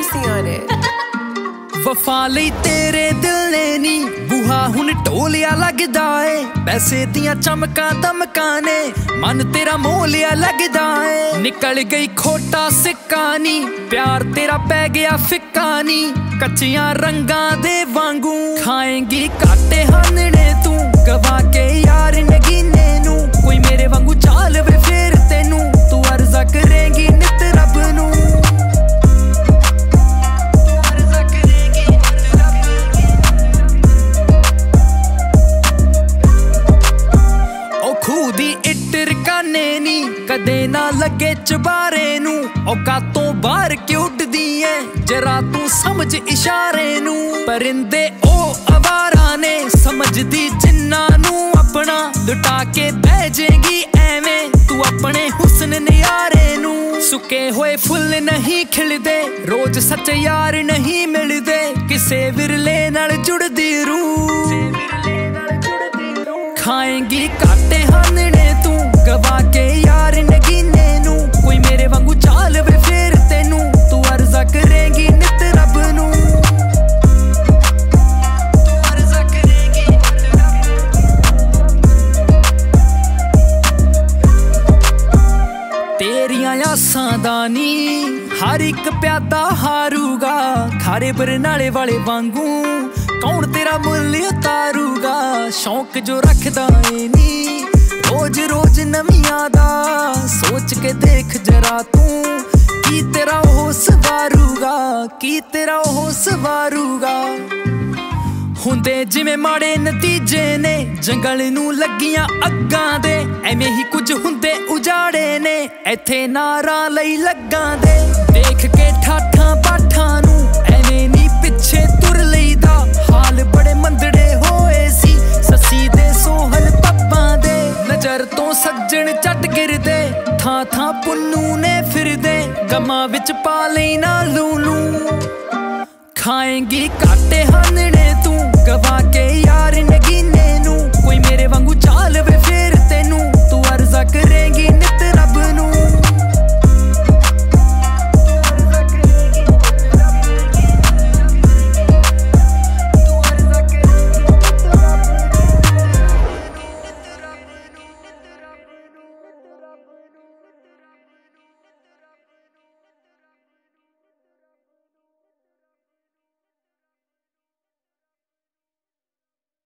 Mercy on it. वफा लई तेरे दिल ने नी बूहा हुण ढोलिया लगदा ए पैसे दियां चमकां दमकां ने मन तेरा मोलिया लगदा ए निकल गई खोटा सिक्का नी प्यार तेरा पै गया फिक्का नी कच्चियां रंगां दे वांगू खाएंगी काटे हानने तू गवा के यार नगीने नू कोई मेरे वांगू चाल वे फेर तेनू तू अर्जा करेंगी नित रब नू कदे ना लगे चबारे नू औकातों बाहर क्यों उड़दी है जरा तू समझ इशारे नू परिंदे ओ अवारा ने समझदी जिन्ना नू अपना लुटा के बह जाएगी एवें तू अपने हुस्न नयारे नू सुके होए फुल नहीं खिलदे रोज सच्चे यार नहीं मिलदे किसे विरले नाल जुड़दी रूह खाएंगी काटे हानने तू गवा के यार नगीने नू कोई मेरे वांगू चाल वे फेर तेनू तू अर्जा करेंगी नित रब नू अर्जा करेंगी तेरियां आसां दा नी हर एक प्यादा हारूगा खारे बरनाले वाले वांगू कौन तेरा मुल उतारूगा शौक जो रखदा ए नी रोज रोज नवियां दा सोच के देख जरा तू की तेरा ओह सवारूगा की तेरा ओह सवारूगा हुंदे जिवें माड़े नतीजे ने जंगल नू लगियां अग्गां दे एवें ही कुछ हुंदे उजाड़े ने इत्थे नारां लई लग्गां दे देख के ठाठां पाठां नू एवें नी पिछे तुर लईदा हाल बड़े मंदड़े होए सी ससी दे सोहल पप्पां दे नजर तो सज्जन चट गिरदे थां थां पुन्नू ने फिरदे गमां विच पा लई ना लूलू खाएंगी काटे हानने तू गवा के यार